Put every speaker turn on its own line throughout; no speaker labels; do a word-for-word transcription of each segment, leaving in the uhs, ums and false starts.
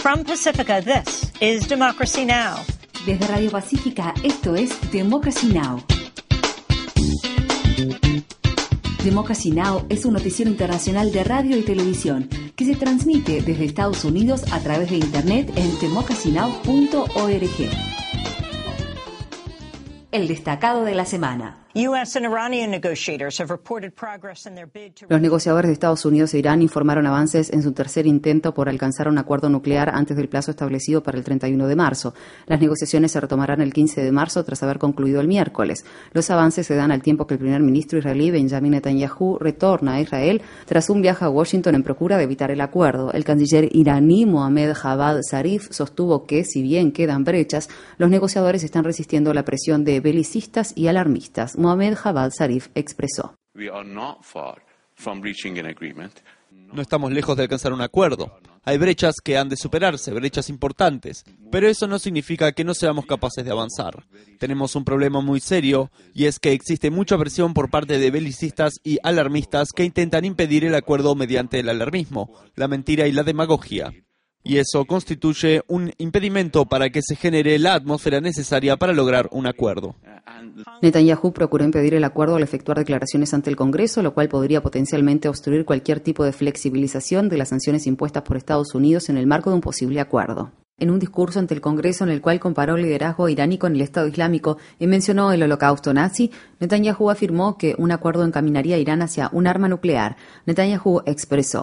From Pacifica, this is Democracy Now!
Desde Radio Pacífica, esto es Democracy Now! Democracy Now! Es un noticiero internacional de radio y televisión que se transmite desde Estados Unidos a través de Internet en democracy now punto org. El destacado de la semana. Los negociadores de Estados Unidos e Irán informaron avances en su tercer intento por alcanzar un acuerdo nuclear antes del plazo establecido para el treinta y uno de marzo. Las negociaciones se retomarán el quince de marzo tras haber concluido el miércoles. Los avances se dan al tiempo que el primer ministro israelí Benjamin Netanyahu retorna a Israel tras un viaje a Washington en procura de evitar el acuerdo. El canciller iraní Mohammad Javad Zarif sostuvo que, si bien quedan brechas, los negociadores están resistiendo la presión de belicistas y alarmistas. Mohammad Javad Zarif expresó:
No estamos lejos de alcanzar un acuerdo. Hay brechas que han de superarse, brechas importantes, pero eso no significa que no seamos capaces de avanzar. Tenemos un problema muy serio, y es que existe mucha presión por parte de belicistas y alarmistas que intentan impedir el acuerdo mediante el alarmismo, la mentira y la demagogia. Y eso constituye un impedimento para que se genere la atmósfera necesaria para lograr un acuerdo.
Netanyahu procuró impedir el acuerdo al efectuar declaraciones ante el Congreso, lo cual podría potencialmente obstruir cualquier tipo de flexibilización de las sanciones impuestas por Estados Unidos en el marco de un posible acuerdo. En un discurso ante el Congreso en el cual comparó el liderazgo iraní con el Estado Islámico y mencionó el holocausto nazi, Netanyahu afirmó que un acuerdo encaminaría a Irán hacia un arma nuclear. Netanyahu expresó: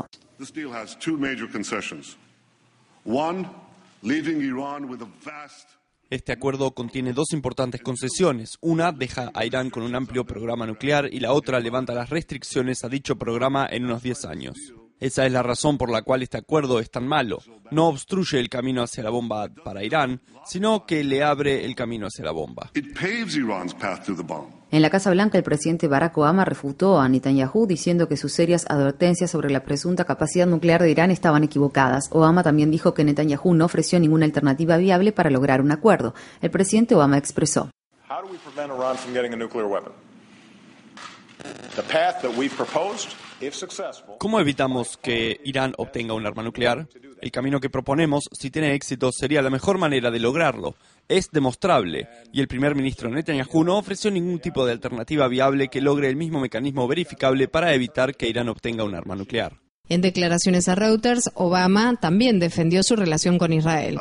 Este acuerdo contiene dos importantes concesiones. Una deja a Irán con un amplio programa nuclear y la otra levanta las restricciones a dicho programa en unos diez años. Esa es la razón por la cual este acuerdo es tan malo. No obstruye el camino hacia la bomba para Irán, sino que le abre el camino hacia la bomba.
En la Casa Blanca, el presidente Barack Obama refutó a Netanyahu diciendo que sus serias advertencias sobre la presunta capacidad nuclear de Irán estaban equivocadas. Obama también dijo que Netanyahu no ofreció ninguna alternativa viable para lograr un acuerdo. El presidente Obama expresó:
¿Cómo evitamos que Irán obtenga un arma nuclear? El camino que proponemos, si tiene éxito, sería la mejor manera de lograrlo. Es demostrable, y el primer ministro Netanyahu no ofreció ningún tipo de alternativa viable que logre el mismo mecanismo verificable para evitar que Irán obtenga un arma nuclear.
En declaraciones a Reuters, Obama también defendió su relación con Israel.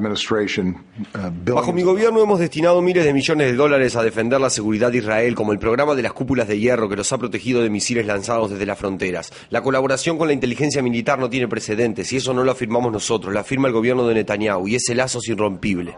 Bajo mi gobierno hemos destinado miles de millones de dólares a defender la seguridad de Israel, como el programa de las cúpulas de hierro que los ha protegido de misiles lanzados desde las fronteras. La colaboración con la inteligencia militar no tiene precedentes, y eso no lo afirmamos nosotros, lo afirma el gobierno de Netanyahu, y ese lazo es irrompible.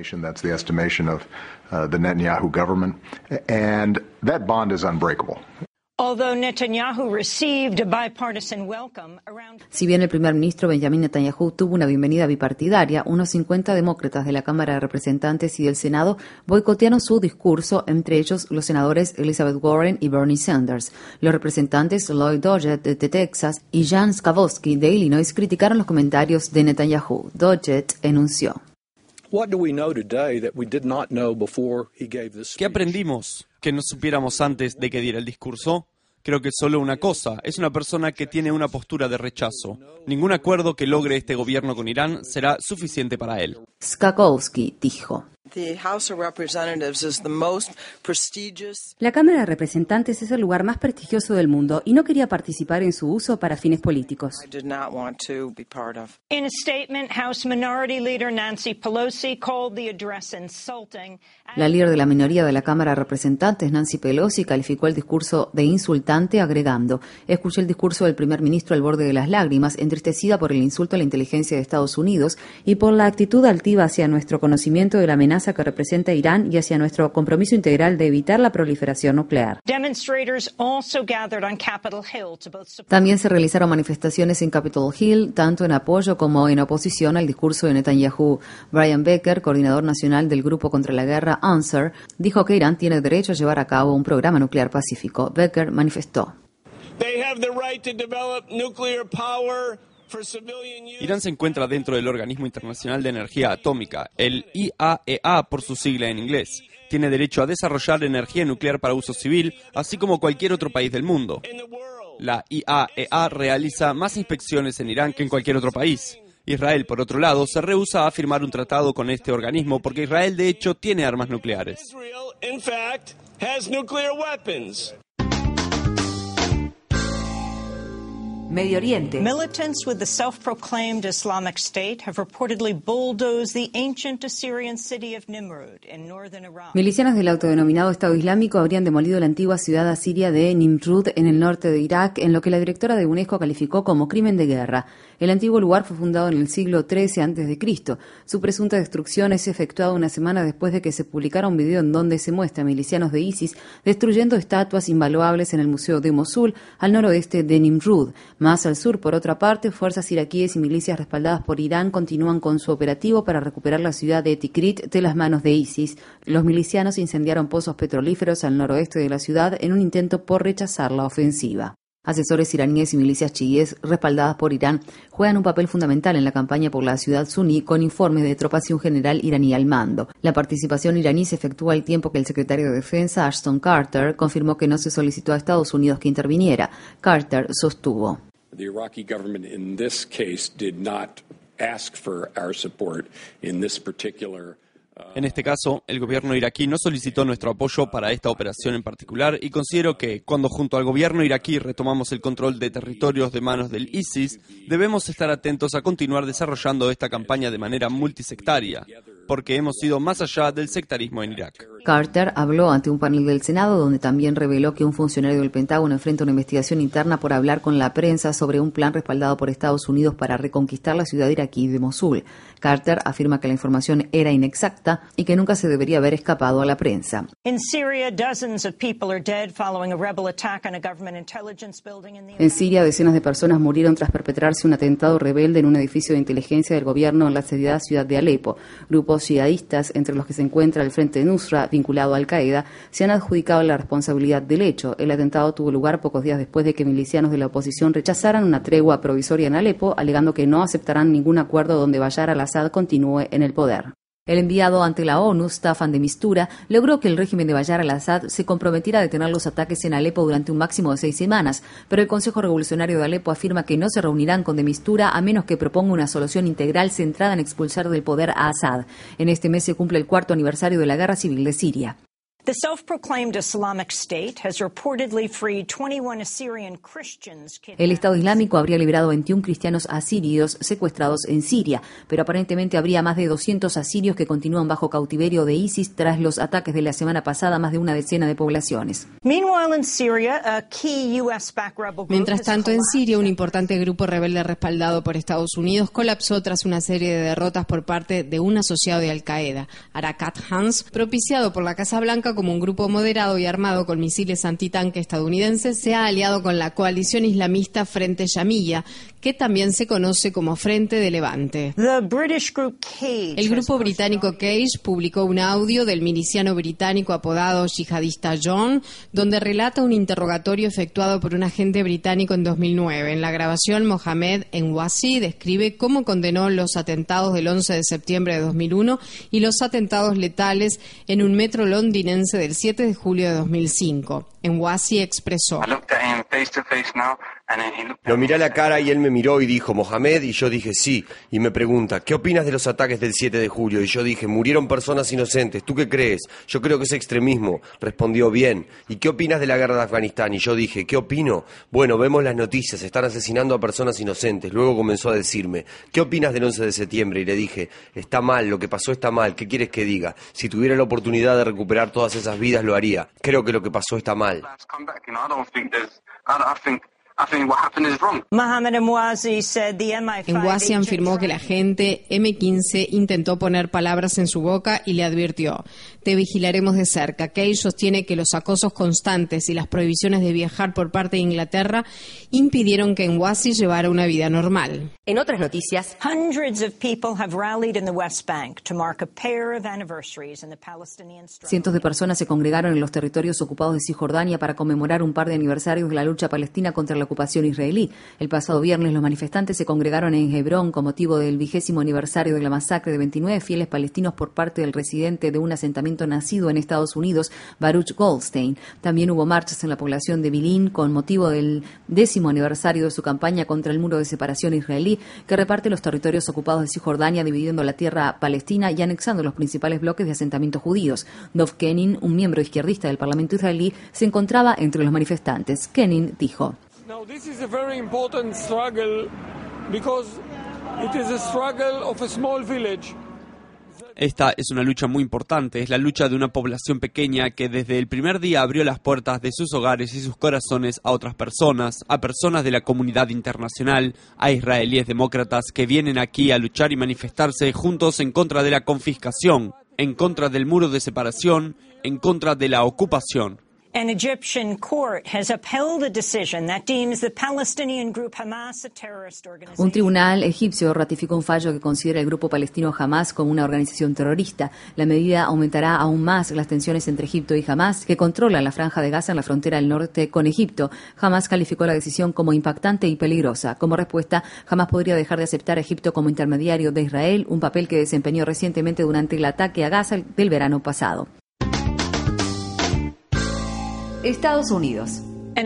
Si bien el primer ministro Benjamin Netanyahu tuvo una bienvenida bipartidaria, unos cincuenta demócratas de la Cámara de Representantes y del Senado boicotearon su discurso, entre ellos los senadores Elizabeth Warren y Bernie Sanders. Los representantes Lloyd Doggett de Texas y Jan Scavosky de Illinois criticaron los comentarios de Netanyahu. Doggett enunció:
¿Qué aprendimos que no supiéramos antes de que diera el discurso? Creo que solo una cosa, es una persona que tiene una postura de rechazo. Ningún acuerdo que logre este gobierno con Irán será suficiente para él.
Skakowski dijo: La Cámara de Representantes es el lugar más prestigioso del mundo y no quería participar en su uso para fines políticos. La líder de la minoría de la Cámara de Representantes, Nancy Pelosi, calificó el discurso de insultante, agregando: Escuché el discurso del primer ministro al borde de las lágrimas, entristecida por el insulto a la inteligencia de Estados Unidos y por la actitud altiva hacia nuestro conocimiento de la amenaza que representa Irán y hacia nuestro compromiso integral de evitar la proliferación nuclear. También se realizaron manifestaciones en Capitol Hill, tanto en apoyo como en oposición al discurso de Netanyahu. Brian Becker, coordinador nacional del Grupo contra la Guerra Answer, dijo que Irán tiene derecho a llevar a cabo un programa nuclear pacífico. Becker manifestó:
Irán se encuentra dentro del Organismo Internacional de Energía Atómica, el I A E A por su sigla en inglés. Tiene derecho a desarrollar energía nuclear para uso civil, así como cualquier otro país del mundo. La I A E A realiza más inspecciones en Irán que en cualquier otro país. Israel, por otro lado, se rehúsa a firmar un tratado con este organismo porque Israel, de hecho, tiene armas nucleares.
Medio Oriente.
Militants with the self-proclaimed Islamic State have reportedly bulldozed the ancient Assyrian city of Nimrud in northern Iraq.
Milicianos del autodenominado Estado Islámico habrían demolido la antigua ciudad asiria de Nimrud en el norte de Irak, en lo que la directora de UNESCO calificó como crimen de guerra. El antiguo lugar fue fundado en el siglo trece antes de Cristo. Su presunta destrucción es efectuada una semana después de que se publicara un video en donde se muestra a milicianos de ISIS destruyendo estatuas invaluables en el Museo de Mosul, al noroeste de Nimrud. Más al sur, por otra parte, fuerzas iraquíes y milicias respaldadas por Irán continúan con su operativo para recuperar la ciudad de Tikrit de las manos de ISIS. Los milicianos incendiaron pozos petrolíferos al noroeste de la ciudad en un intento por rechazar la ofensiva. Asesores iraníes y milicias chiíes respaldadas por Irán juegan un papel fundamental en la campaña por la ciudad suní, con informes de tropas y un general iraní al mando. La participación iraní se efectúa al tiempo que el secretario de Defensa, Ashton Carter, confirmó que no se solicitó a Estados Unidos que interviniera. Carter sostuvo:
The Iraqi government in this case did not ask for our support in this particular.
En este caso, el gobierno iraquí no solicitó nuestro apoyo para esta operación en particular y considero que, cuando junto al gobierno iraquí retomamos el control de territorios de manos del ISIS, debemos estar atentos a continuar desarrollando esta campaña de manera multisectaria, porque hemos ido más allá del sectarismo en Irak.
Carter habló ante un panel del Senado donde también reveló que un funcionario del Pentágono enfrenta una investigación interna por hablar con la prensa sobre un plan respaldado por Estados Unidos para reconquistar la ciudad iraquí de Mosul. Carter afirma que la información era inexacta y que nunca se debería haber escapado a la prensa.
In Syria, dozens of people are dead following a rebel attack on a government intelligence building in the
En Siria, decenas de personas murieron tras perpetrarse un atentado rebelde en un edificio de inteligencia del gobierno en la asediada ciudad de Alepo. Grupos yihadistas, entre los que se encuentra el Frente Nusra, vinculado a Al-Qaeda, se han adjudicado la responsabilidad del hecho. El atentado tuvo lugar pocos días después de que milicianos de la oposición rechazaran una tregua provisoria en Alepo, alegando que no aceptarán ningún acuerdo donde Bashar al-Assad continúe en el poder. El enviado ante la ONU, Staffan de Mistura, logró que el régimen de Bashar al-Assad se comprometiera a detener los ataques en Alepo durante un máximo de seis semanas, pero el Consejo Revolucionario de Alepo afirma que no se reunirán con de Mistura a menos que proponga una solución integral centrada en expulsar del poder a Assad. En este mes se cumple el cuarto aniversario de la Guerra Civil de Siria.
The self-proclaimed Islamic State has reportedly freed twenty-one Assyrian Christians.
El Estado Islámico habría liberado veintiún cristianos asirios secuestrados en Siria, pero aparentemente habría más de doscientos asirios que continúan bajo cautiverio de ISIS tras los ataques de la semana pasada a más de una decena de poblaciones.
Meanwhile, in Syria, a key U S-backed rebel group
Mientras
has
tanto, en
collapsed.
Siria, un importante grupo rebelde respaldado por Estados Unidos colapsó tras una serie de derrotas por parte de un asociado de Al-Qaeda, Arakat Hans, propiciado por la Casa Blanca como un grupo moderado y armado con misiles antitanque estadounidenses. Se ha aliado con la coalición islamista Frente Yamilla, que también se conoce como Frente de Levante.
The British group Cage
El grupo
has
británico Cage publicó un audio del miliciano británico apodado yihadista John, donde relata un interrogatorio efectuado por un agente británico en dos mil nueve. En la grabación, Mohamed Enwasi describe cómo condenó los atentados del once de septiembre de dos mil uno y los atentados letales en un metro londinense del siete de julio de dos mil cinco. Enwasi expresó:
Lo miré a la cara y él me miró y dijo, Mohamed, y yo dije sí, y me pregunta, ¿qué opinas de los ataques del siete de julio? Y yo dije, murieron personas inocentes, ¿tú qué crees? Yo creo que es extremismo. Respondió, bien. ¿Y qué opinas de la guerra de Afganistán? Y yo dije, ¿qué opino? Bueno, vemos las noticias, están asesinando a personas inocentes. Luego comenzó a decirme, ¿qué opinas del once de septiembre? Y le dije, está mal, lo que pasó está mal, ¿qué quieres que diga? Si tuviera la oportunidad de recuperar todas esas vidas, lo haría. Creo que lo que pasó está mal.
Mohamed Emwazi said the M I five
Enwasi
agent
afirmó que la agente eme quince intentó poner palabras en su boca y le advirtió: te vigilaremos de cerca. Cage sostiene que los acosos constantes y las prohibiciones de viajar por parte de Inglaterra impidieron que Enwasi llevara una vida normal.
En otras noticias,
Hundreds of people have rallied in the West Bank to mark a pair of anniversaries in the Palestinian struggle.
cientos de personas se congregaron en los territorios ocupados de Cisjordania para conmemorar un par de aniversarios de la lucha palestina contra la ocupación israelí. El pasado viernes los manifestantes se congregaron en Hebrón con motivo del vigésimo aniversario de la masacre de veintinueve fieles palestinos por parte del residente de un asentamiento nacido en Estados Unidos, Baruch Goldstein. También hubo marchas en la población de Bilin con motivo del décimo aniversario de su campaña contra el muro de separación israelí, que reparte los territorios ocupados de Cisjordania, dividiendo la tierra palestina y anexando los principales bloques de asentamientos judíos. Dov Kenin, un miembro izquierdista del Parlamento israelí, se encontraba entre los manifestantes. Kenin dijo:
Now, this is a very important struggle because it is a struggle of a small village.
Esta es una lucha muy importante, es la lucha de una población pequeña que desde el primer día abrió las puertas de sus hogares y sus corazones a otras personas, a personas de la comunidad internacional, a israelíes demócratas que vienen aquí a luchar y manifestarse juntos en contra de la confiscación, en contra del muro de separación, en contra de la ocupación.
An Egyptian court has upheld a decision that deems the Palestinian group Hamas a terrorist organization.
Un tribunal egipcio ratificó un fallo que considera el grupo palestino Hamas como una organización terrorista. La medida aumentará aún más las tensiones entre Egipto y Hamas, que controlan la franja de Gaza en la frontera del norte con Egipto. Hamas calificó la decisión como impactante y peligrosa. Como respuesta, Hamas podría dejar de aceptar a Egipto como intermediario de Israel, un papel que desempeñó recientemente durante el ataque a Gaza del verano pasado. Estados Unidos.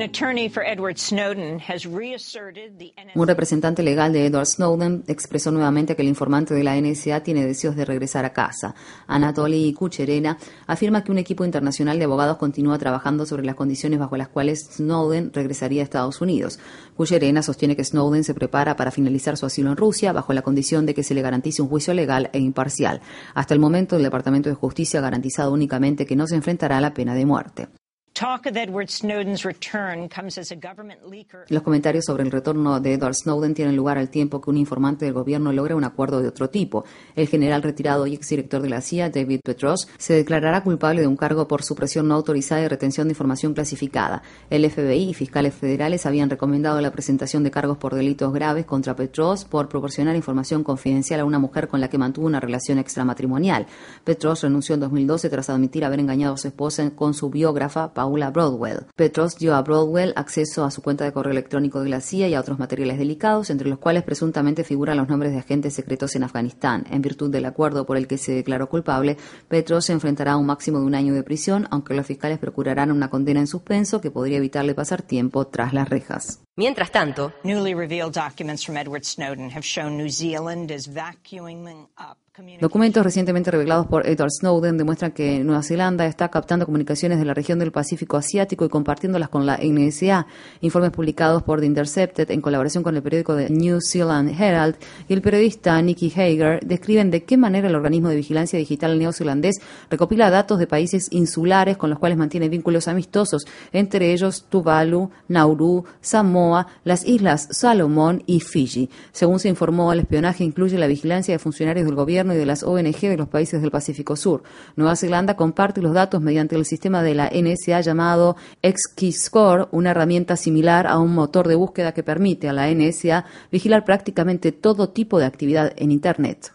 Un representante legal de Edward Snowden expresó nuevamente que el informante de la N S A tiene deseos de regresar a casa. Anatoly Kucherena afirma que un equipo internacional de abogados continúa trabajando sobre las condiciones bajo las cuales Snowden regresaría a Estados Unidos. Kucherena sostiene que Snowden se prepara para finalizar su asilo en Rusia bajo la condición de que se le garantice un juicio legal e imparcial. Hasta el momento, el Departamento de Justicia ha garantizado únicamente que no se enfrentará a la pena de muerte. Los comentarios sobre el retorno de Edward Snowden tienen lugar al tiempo que un informante del gobierno logra un acuerdo de otro tipo. El general retirado y exdirector de la C I A, David Petros, se declarará culpable de un cargo por supresión no autorizada y retención de información clasificada. El F B I y fiscales federales habían recomendado la presentación de cargos por delitos graves contra Petros por proporcionar información confidencial a una mujer con la que mantuvo una relación extramatrimonial. Petros renunció en dos mil doce tras admitir haber engañado a su esposa con su biógrafa, Paula Broadwell. Petros dio a Broadwell acceso a su cuenta de correo electrónico de la C I A y a otros materiales delicados, entre los cuales presuntamente figuran los nombres de agentes secretos en Afganistán. En virtud del acuerdo por el que se declaró culpable, Petros se enfrentará a un máximo de un año de prisión, aunque los fiscales procurarán una condena en suspenso que podría evitarle pasar tiempo tras las rejas.
Mientras tanto,
Newly revealed documents from Edward Snowden have shown New Zealand is vacuuming up.
Documentos recientemente revelados por Edward Snowden demuestran que Nueva Zelanda está captando comunicaciones de la región del Pacífico Asiático y compartiéndolas con la N S A. Informes publicados por The Intercepted en colaboración con el periódico The New Zealand Herald y el periodista Nicky Hager describen de qué manera el organismo de vigilancia digital neozelandés recopila datos de países insulares con los cuales mantiene vínculos amistosos, entre ellos Tuvalu, Nauru, Samoa, las Islas Salomón y Fiji. Según se informó, el espionaje incluye la vigilancia de funcionarios del gobierno y de las O N G de los países del Pacífico Sur. Nueva Zelanda comparte los datos mediante el sistema de la N S A llamado X-Keyscore, una herramienta similar a un motor de búsqueda que permite a la N S A vigilar prácticamente todo tipo de actividad en Internet.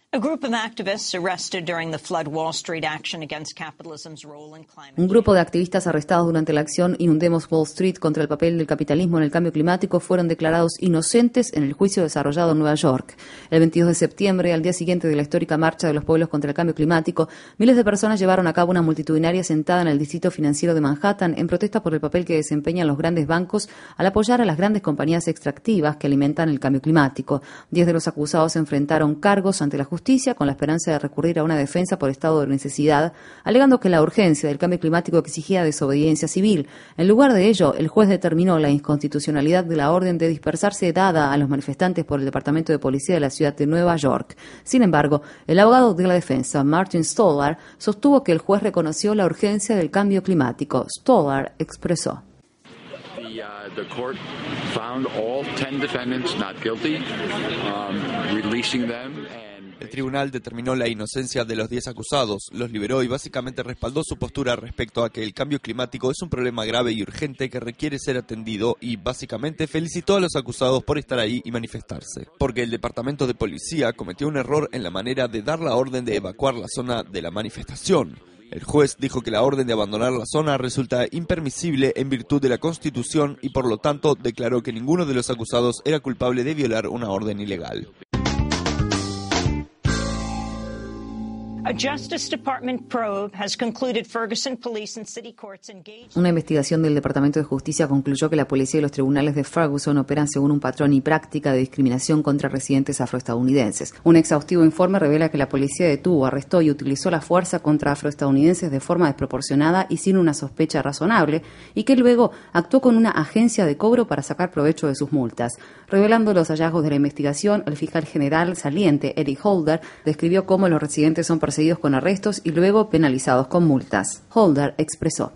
Un grupo de activistas arrestados durante la acción Inundemos Wall Street contra el papel del capitalismo en el cambio climático fueron declarados inocentes en el juicio desarrollado en Nueva York. El veintidós de septiembre, al día siguiente de la histórica marcha de los pueblos contra el cambio climático, miles de personas llevaron a cabo una multitudinaria sentada en el distrito financiero de Manhattan en protesta por el papel que desempeñan los grandes bancos al apoyar a las grandes compañías extractivas que alimentan el cambio climático. Diez de los acusados enfrentaron cargos ante la justicia con la esperanza de recurrir a una defensa por estado de necesidad, alegando que la urgencia del cambio climático exigía desobediencia civil. En lugar de ello, el juez determinó la inconstitucionalidad de la orden de dispersarse dada a los manifestantes por el Departamento de Policía de la ciudad de Nueva York. Sin embargo, el abogado de la defensa, Martin Stolar, sostuvo que el juez reconoció la urgencia del cambio climático. Stolar expresó:
The court found all ten defendants not guilty, um, releasing them.
El tribunal determinó la inocencia de los diez acusados, los liberó y básicamente respaldó su postura respecto a que el cambio climático es un problema grave y urgente que requiere ser atendido y básicamente felicitó a los acusados por estar ahí y manifestarse. Porque el departamento de policía cometió un error en la manera de dar la orden de evacuar la zona de la manifestación. El juez dijo que la orden de abandonar la zona resulta impermisible en virtud de la Constitución y por lo tanto declaró que ninguno de los acusados era culpable de violar una orden ilegal.
Una investigación del Departamento de Justicia concluyó que la policía y los tribunales de Ferguson operan según un patrón y práctica de discriminación contra residentes afroestadounidenses. Un exhaustivo informe revela que la policía detuvo, arrestó y utilizó la fuerza contra afroestadounidenses de forma desproporcionada y sin una sospecha razonable, y que luego actuó con una agencia de cobro para sacar provecho de sus multas. Revelando los hallazgos de la investigación, el fiscal general saliente, Eric Holder, describió cómo los residentes son perseguidos con arrestos y luego penalizados con multas. Holder expresó: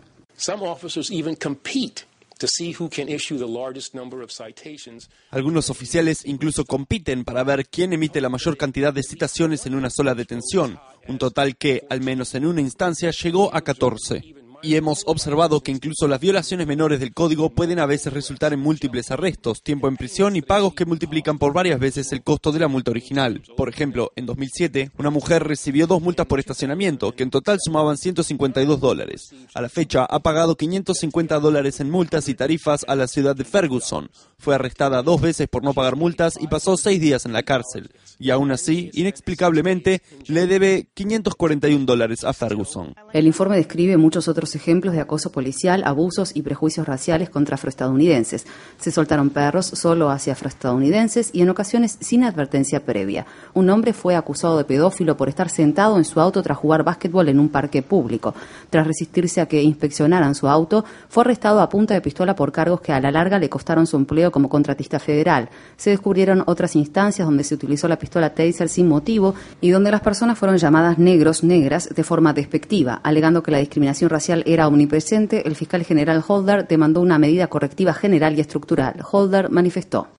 algunos oficiales incluso compiten para ver quién emite la mayor cantidad de citaciones en una sola detención, un total que, al menos en una instancia, llegó a catorce. Y hemos observado que incluso las violaciones menores del código pueden a veces resultar en múltiples arrestos, tiempo en prisión y pagos que multiplican por varias veces el costo de la multa original. Por ejemplo, en dos mil siete, una mujer recibió dos multas por estacionamiento, que en total sumaban ciento cincuenta y dos dólares. A la fecha, ha pagado quinientos cincuenta dólares en multas y tarifas a la ciudad de Ferguson. Fue arrestada dos veces por no pagar multas y pasó seis días en la cárcel. Y aún así, inexplicablemente, le debe quinientos cuarenta y un dólares a Ferguson.
El informe describe muchos otros ejemplos de acoso policial, abusos y prejuicios raciales contra afroestadounidenses. Se soltaron perros solo hacia afroestadounidenses y en ocasiones sin advertencia previa. Un hombre fue acusado de pedófilo por estar sentado en su auto tras jugar básquetbol en un parque público. Tras resistirse a que inspeccionaran su auto, fue arrestado a punta de pistola por cargos que a la larga le costaron su empleo como contratista federal. Se descubrieron otras instancias donde se utilizó la pistola Taser sin motivo y donde las personas fueron llamadas negros, negras, de forma despectiva. Alegando que la discriminación racial era omnipresente, el fiscal general Holder demandó una medida correctiva general y estructural. Holder manifestó: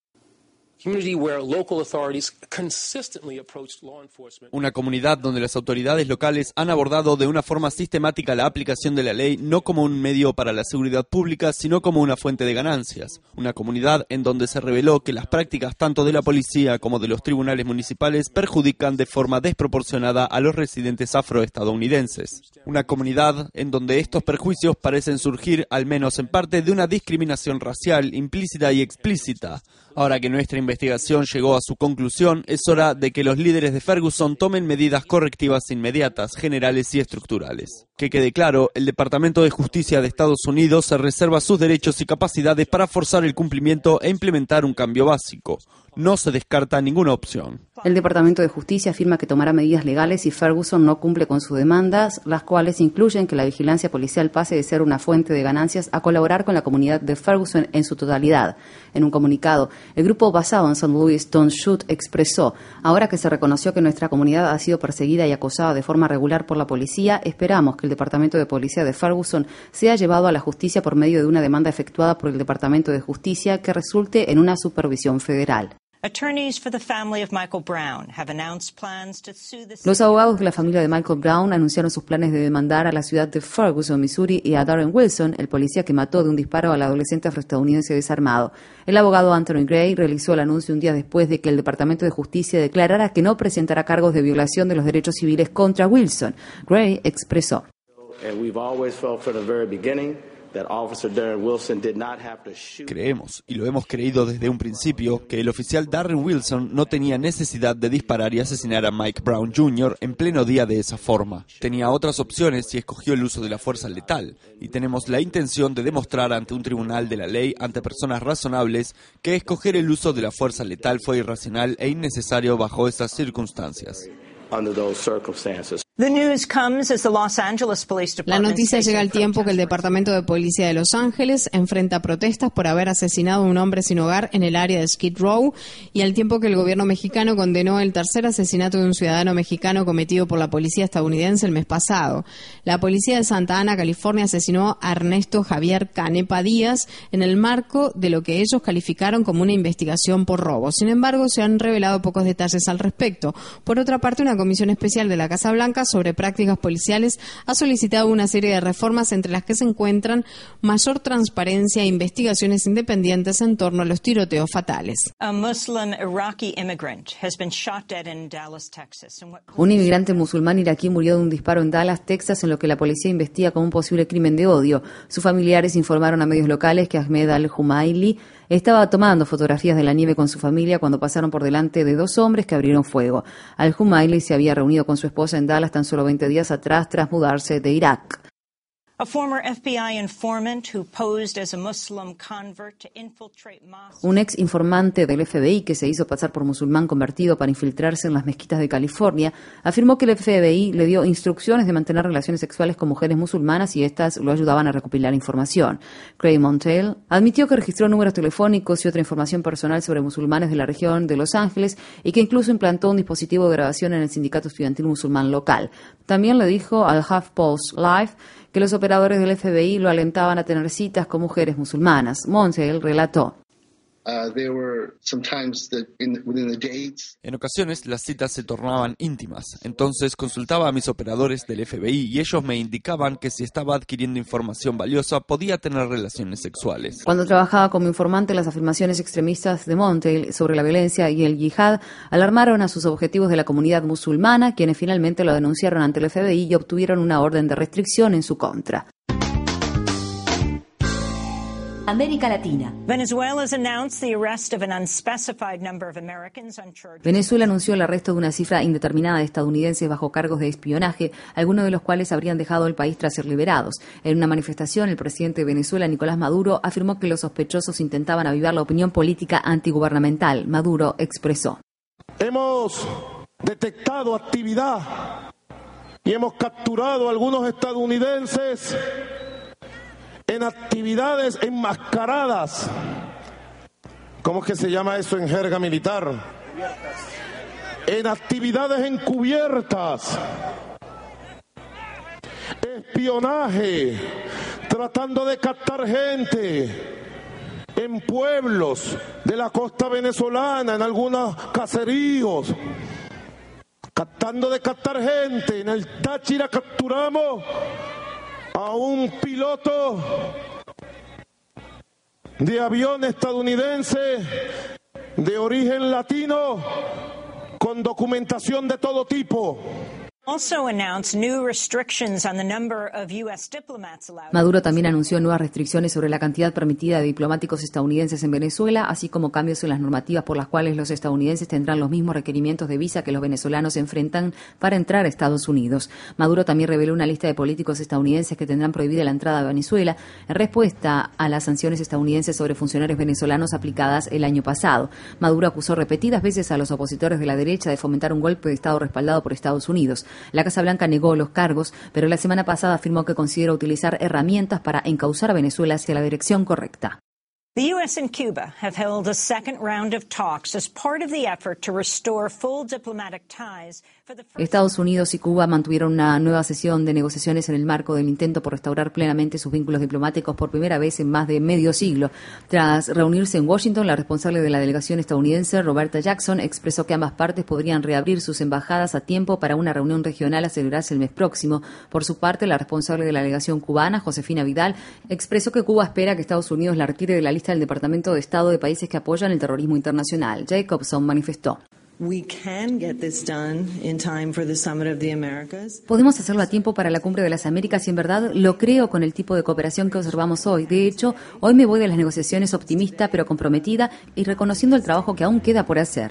una comunidad donde las autoridades locales han abordado de una forma sistemática la aplicación de la ley no como un medio para la seguridad pública, sino como una fuente de ganancias. Una comunidad en donde se reveló que las prácticas tanto de la policía como de los tribunales municipales perjudican de forma desproporcionada a los residentes afroestadounidenses. Una comunidad en donde estos perjuicios parecen surgir, al menos en parte, de una discriminación racial implícita y explícita. Ahora que nuestra investigación llegó a su conclusión, es hora de que los líderes de Ferguson tomen medidas correctivas inmediatas, generales y estructurales. Que quede claro, el Departamento de Justicia de Estados Unidos se reserva sus derechos y capacidades para forzar el cumplimiento e implementar un cambio básico. No se descarta ninguna opción.
El Departamento de Justicia afirma que tomará medidas legales si Ferguson no cumple con sus demandas, las cuales incluyen que la vigilancia policial pase de ser una fuente de ganancias a colaborar con la comunidad de Ferguson en su totalidad. En un comunicado, el grupo basado en Saint Louis, Don't Shoot, expresó: ahora que se reconoció que nuestra comunidad ha sido perseguida y acosada de forma regular por la policía, esperamos que el Departamento de Policía de Ferguson sea llevado a la justicia por medio de una demanda efectuada por el Departamento de Justicia que resulte en una supervisión federal. Los abogados de la familia de Michael Brown anunciaron sus planes de demandar a la ciudad de Ferguson, Missouri, y a Darren Wilson, el policía que mató de un disparo al adolescente afroestadounidense desarmado. El abogado Anthony Gray realizó el anuncio un día después de que el Departamento de Justicia declarara que no presentará cargos de violación de los derechos civiles contra Wilson. Gray expresó:
creemos, y lo hemos creído desde un principio, que el oficial Darren Wilson no tenía necesidad de disparar y asesinar a Mike Brown junior en pleno día de esa forma. Tenía otras opciones y escogió el uso de la fuerza letal. Y tenemos la intención de demostrar ante un tribunal de la ley, ante personas razonables, que escoger el uso de la fuerza letal fue irracional e innecesario bajo esas circunstancias.
La noticia llega al tiempo que el Departamento de Policía de Los Ángeles enfrenta protestas por haber asesinado a un hombre sin hogar en el área de Skid Row y al tiempo que el gobierno mexicano condenó el tercer asesinato de un ciudadano mexicano cometido por la policía estadounidense el mes pasado. La policía de Santa Ana, California, asesinó a Ernesto Javier Canepa Díaz en el marco de lo que ellos calificaron como una investigación por robo. Sin embargo, se han revelado pocos detalles al respecto. Por otra parte, una comisión especial de la Casa Blanca sobre prácticas policiales ha solicitado una serie de reformas entre las que se encuentran mayor transparencia e investigaciones independientes en torno a los tiroteos fatales.
Un inmigrante musulmán iraquí murió de un disparo en Dallas, Texas, en lo que la policía investiga como un posible crimen de odio. Sus familiares informaron a medios locales que Ahmed al-Jumaili estaba tomando fotografías de la nieve con su familia cuando pasaron por delante de dos hombres que abrieron fuego. Al-Jumaili se había reunido con su esposa en Dallas tan solo veinte días atrás tras mudarse de Irak. Un ex informante del F B I que se hizo pasar por musulmán convertido para infiltrarse en las mezquitas de California afirmó que el F B I le dio instrucciones de mantener relaciones sexuales con mujeres musulmanas y éstas lo ayudaban a recopilar información. Craig Montel admitió que registró números telefónicos y otra información personal sobre musulmanes de la región de Los Ángeles y que incluso implantó un dispositivo de grabación en el sindicato estudiantil musulmán local. También le dijo al HuffPost Live que los operadores del F B I lo alentaban a tener citas con mujeres musulmanas. Montel relató.
En ocasiones las citas se tornaban íntimas, entonces consultaba a mis operadores del F B I y ellos me indicaban que si estaba adquiriendo información valiosa podía tener relaciones sexuales.
Cuando trabajaba como informante, las afirmaciones extremistas de Montel sobre la violencia y el yihad alarmaron a sus objetivos de la comunidad musulmana, quienes finalmente lo denunciaron ante el F B I y obtuvieron una orden de restricción en su contra.
América Latina.
Venezuela anunció el arresto de una cifra indeterminada de estadounidenses bajo cargos de espionaje, algunos de los cuales habrían dejado el país tras ser liberados. En una manifestación, el presidente de Venezuela, Nicolás Maduro, afirmó que los sospechosos intentaban avivar la opinión política antigubernamental. Maduro expresó:
Hemos detectado actividad y hemos capturado a algunos estadounidenses en actividades enmascaradas. ¿Cómo es que se llama eso en jerga militar? En actividades encubiertas, espionaje, tratando de captar gente en pueblos de la costa venezolana, en algunos caseríos, tratando de captar gente. En el Táchira capturamos a un piloto de avión estadounidense de origen latino con documentación de todo tipo.
Maduro también anunció nuevas restricciones sobre la cantidad permitida de diplomáticos estadounidenses en Venezuela, así como cambios en las normativas por las cuales los estadounidenses tendrán los mismos requerimientos de visa que los venezolanos enfrentan para entrar a Estados Unidos. Maduro también reveló una lista de políticos estadounidenses que tendrán prohibida la entrada a Venezuela en respuesta a las sanciones estadounidenses sobre funcionarios venezolanos aplicadas el año pasado. Maduro acusó repetidas veces a los opositores de la derecha de fomentar un golpe de Estado respaldado por Estados Unidos. La Casa Blanca negó los cargos, pero la semana pasada afirmó que considera utilizar herramientas para encauzar a Venezuela hacia la dirección correcta.
The U S and Cuba have held a second round of talks as part of the effort to restore full diplomatic ties.
Estados Unidos y Cuba mantuvieron una nueva sesión de negociaciones en el marco del intento por restaurar plenamente sus vínculos diplomáticos por primera vez en más de medio siglo. Tras reunirse en Washington, la responsable de la delegación estadounidense, Roberta Jackson, expresó que ambas partes podrían reabrir sus embajadas a tiempo para una reunión regional a celebrarse el mes próximo. Por su parte, la responsable de la delegación cubana, Josefina Vidal, expresó que Cuba espera que Estados Unidos la retire de la lista del Departamento de Estado de países que apoyan el terrorismo internacional. Jacobson manifestó: Podemos hacerlo a tiempo para la Cumbre de las Américas y en verdad lo creo con el tipo de cooperación que observamos hoy. De hecho, hoy me voy de las negociaciones optimista pero comprometida y reconociendo el trabajo que aún queda por hacer.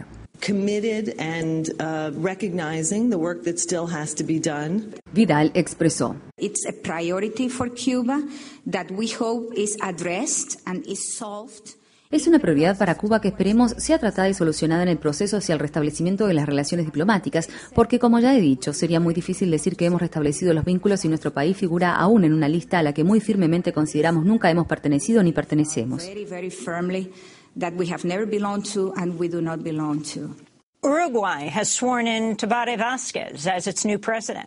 Vidal expresó:
It's a priority for Cuba that we hope is addressed and is solved.
Es una prioridad para Cuba que esperemos sea tratada y solucionada en el proceso hacia el restablecimiento de las relaciones diplomáticas, porque, como ya he dicho, sería muy difícil decir que hemos restablecido los vínculos si nuestro país figura aún en una lista a la que muy firmemente consideramos nunca hemos pertenecido ni pertenecemos.
Very, very firmly that we have never belonged to and we do not belong to.
Uruguay has sworn in Tabaré Vázquez as its new president.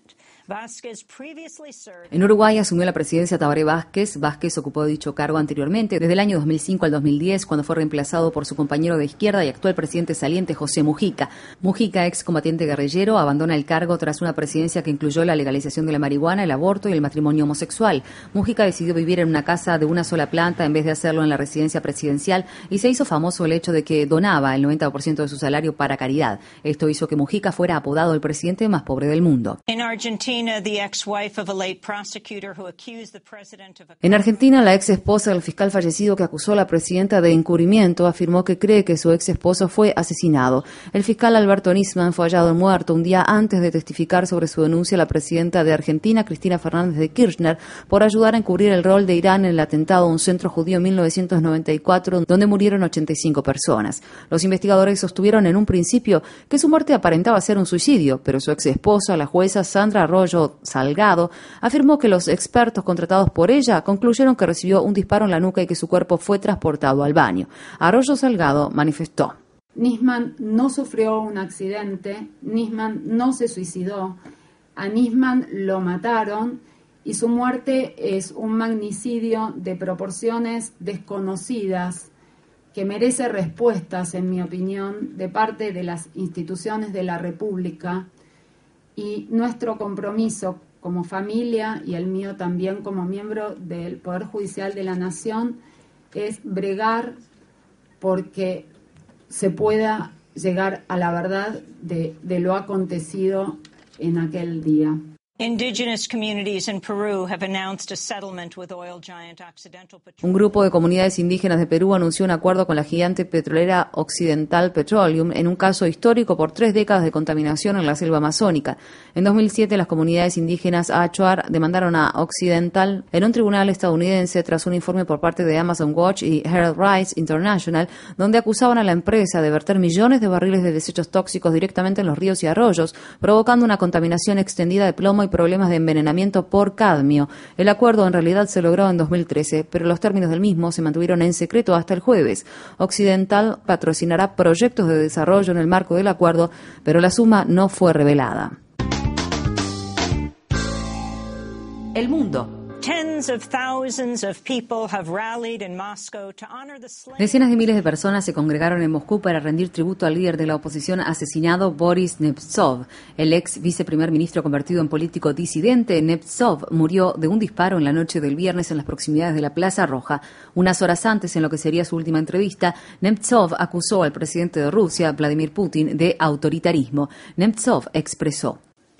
En Uruguay asumió la presidencia Tabaré Vázquez. Vázquez ocupó dicho cargo anteriormente, desde el año dos mil cinco al dos mil diez, cuando fue reemplazado por su compañero de izquierda y actual presidente saliente José Mujica. Mujica, excombatiente guerrillero, abandona el cargo tras una presidencia que incluyó la legalización de la marihuana, el aborto y el matrimonio homosexual. Mujica decidió vivir en una casa de una sola planta en vez de hacerlo en la residencia presidencial y se hizo famoso el hecho de que donaba el noventa por ciento de su salario para caridad. Esto hizo que Mujica fuera apodado el presidente más pobre del mundo.
En Argentina, the ex-wife of a late prosecutor who accused the president of a...
En Argentina, la ex esposa del fiscal fallecido que acusó a la presidenta de encubrimiento afirmó que cree que su ex esposo fue asesinado. El fiscal Alberto Nisman fue hallado muerto un día antes de testificar sobre su denuncia a la presidenta de Argentina, Cristina Fernández de Kirchner, por ayudar a encubrir el rol de Irán en el atentado a un centro judío en mil novecientos noventa y cuatro, donde murieron ochenta y cinco personas. Los investigadores sostuvieron en un principio que su muerte aparentaba ser un suicidio, pero su ex esposa, la jueza Sandra Arroyo Salgado, afirmó que los expertos contratados por ella concluyeron que recibió un disparo en la nuca y que su cuerpo fue transportado al baño. Arroyo Salgado manifestó:
Nisman no sufrió un accidente, Nisman no se suicidó, a Nisman lo mataron y su muerte es un magnicidio de proporciones desconocidas que merece respuestas, en mi opinión, de parte de las instituciones de la República, y nuestro compromiso como familia y el mío también como miembro del Poder Judicial de la Nación es bregar porque se pueda llegar a la verdad de, de lo acontecido en aquel día.
Indigenous communities in Peru have announced a settlement with oil giant Occidental Petroleum.
Un grupo de comunidades indígenas de Perú anunció un acuerdo con la gigante petrolera Occidental Petroleum en un caso histórico por tres décadas de contaminación en la selva amazónica. En dos mil siete, las comunidades indígenas Achuar demandaron a Occidental en un tribunal estadounidense tras un informe por parte de Amazon Watch y Human Rights International, donde acusaban a la empresa de verter millones de barriles de desechos tóxicos directamente en los ríos y arroyos, provocando una contaminación extendida de plomo y problemas de envenenamiento por cadmio. El acuerdo en realidad se logró en dos mil trece, pero los términos del mismo se mantuvieron en secreto hasta el jueves. Occidental patrocinará proyectos de desarrollo en el marco del acuerdo, pero la suma no fue revelada. El mundo. Decenas de miles de personas se congregaron en Moscú para rendir tributo al líder de la oposición asesinado, Boris Nemtsov. El ex viceprimer ministro convertido en político disidente, Nemtsov, murió de un disparo en la noche del viernes en las proximidades de la Plaza Roja. Unas horas antes, en lo que sería su última entrevista, Nemtsov acusó al presidente de Rusia, Vladimir Putin, de autoritarismo. Nemtsov expresó: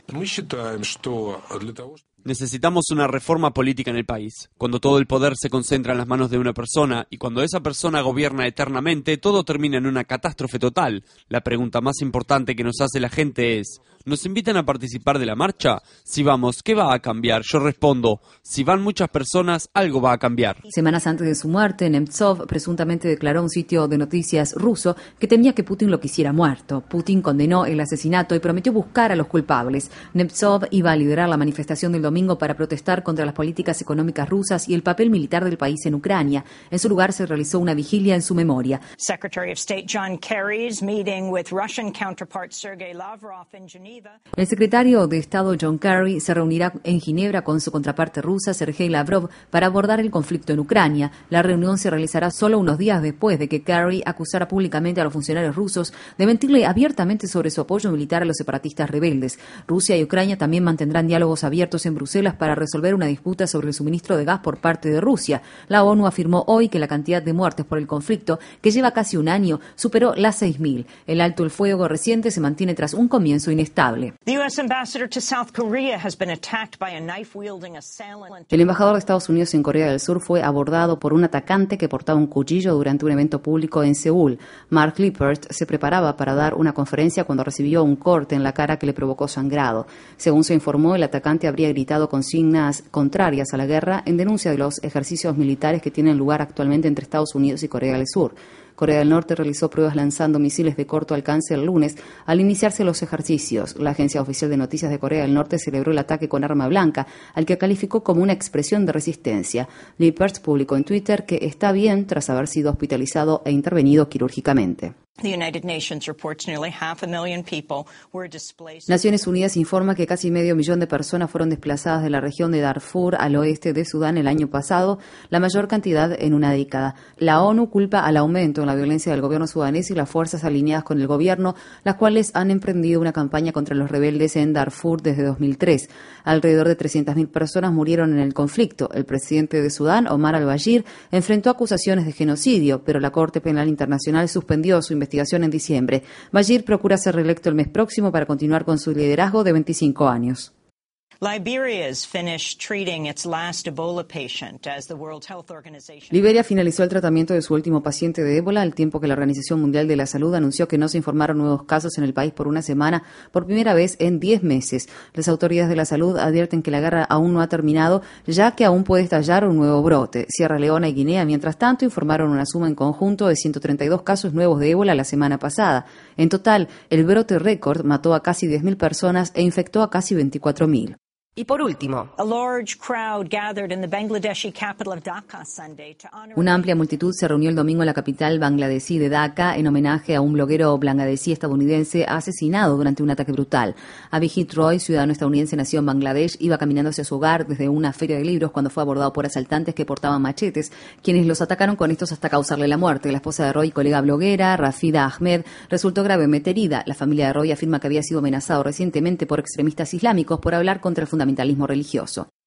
necesitamos una reforma política en el país. Cuando todo el poder se concentra en las manos de una persona y cuando esa persona gobierna eternamente, todo termina en una catástrofe total. La pregunta más importante que nos hace la gente es: ¿nos invitan a participar de la marcha? Si vamos, ¿qué va a cambiar? Yo respondo: si van muchas personas, algo va a cambiar.
Semanas antes de su muerte, Nemtsov presuntamente declaró a un sitio de noticias ruso que temía que Putin lo quisiera muerto. Putin condenó el asesinato y prometió buscar a los culpables. Nemtsov iba a liderar la manifestación del domingo para protestar contra las políticas económicas rusas y el papel militar del país en Ucrania. En su lugar se realizó una vigilia en su memoria.
Secretary of State John Kerry's meeting with Russian counterpart Sergei Lavrov in Geneva.
El secretario de Estado John Kerry se reunirá en Ginebra con su contraparte rusa Sergei Lavrov para abordar el conflicto en Ucrania. La reunión se realizará solo unos días después de que Kerry acusara públicamente a los funcionarios rusos de mentirle abiertamente sobre su apoyo militar a los separatistas rebeldes. Rusia y Ucrania también mantendrán diálogos abiertos en Bruselas para resolver una disputa sobre el suministro de gas por parte de Rusia. La ONU afirmó hoy que la cantidad de muertes por el conflicto, que lleva casi un año, superó las seis mil. El alto el fuego reciente se mantiene tras un comienzo inestable. El embajador de Estados Unidos en Corea del Sur fue abordado por un atacante que portaba un cuchillo durante un evento público en Seúl. Mark Lippert se preparaba para dar una conferencia cuando recibió un corte en la cara que le provocó sangrado. Según se informó, el atacante habría gritado consignas contrarias a la guerra en denuncia de los ejercicios militares que tienen lugar actualmente entre Estados Unidos y Corea del Sur. Corea del Norte realizó pruebas lanzando misiles de corto alcance el lunes al iniciarse los ejercicios. La agencia oficial de noticias de Corea del Norte celebró el ataque con arma blanca, al que calificó como una expresión de resistencia. Lippert publicó en Twitter que está bien tras haber sido hospitalizado e intervenido quirúrgicamente. Naciones Unidas informa que casi medio millón de personas fueron desplazadas de la región de Darfur al oeste de Sudán el año pasado, la mayor cantidad en una década. La ONU culpa al aumento en la violencia del gobierno sudanés y las fuerzas alineadas con el gobierno, las cuales han emprendido una campaña contra los rebeldes en Darfur desde dos mil tres. Alrededor de trescientas mil personas murieron en el conflicto. El presidente de Sudán, Omar al-Bashir, enfrentó acusaciones de genocidio, pero la Corte Penal Internacional suspendió su investigación en diciembre. Bashir procura ser reelecto el mes próximo para continuar con su liderazgo de veinticinco años. Liberia finalizó el tratamiento de su último paciente de ébola al tiempo que la Organización Mundial de la Salud anunció que no se informaron nuevos casos en el país por una semana, por primera vez en diez meses. Las autoridades de la salud advierten que la guerra aún no ha terminado, ya que aún puede estallar un nuevo brote. Sierra Leona y Guinea, mientras tanto, informaron una suma en conjunto de ciento treinta y dos casos nuevos de ébola la semana pasada. En total, el brote récord mató a casi diez mil personas e infectó a casi veinticuatro mil.
Y por último,
una amplia multitud se reunió el domingo en la capital bangladesí de Dhaka en homenaje a un bloguero bangladesí estadounidense asesinado durante un ataque brutal. Abhijit Roy, ciudadano estadounidense nacido en Bangladesh, iba caminando hacia su hogar desde una feria de libros cuando fue abordado por asaltantes que portaban machetes, quienes los atacaron con estos hasta causarle la muerte. La esposa de Roy, colega bloguera, Rafida Ahmed, resultó gravemente herida. La familia de Roy afirma que había sido amenazado recientemente por extremistas islámicos por hablar contra el fundamentalismo religioso.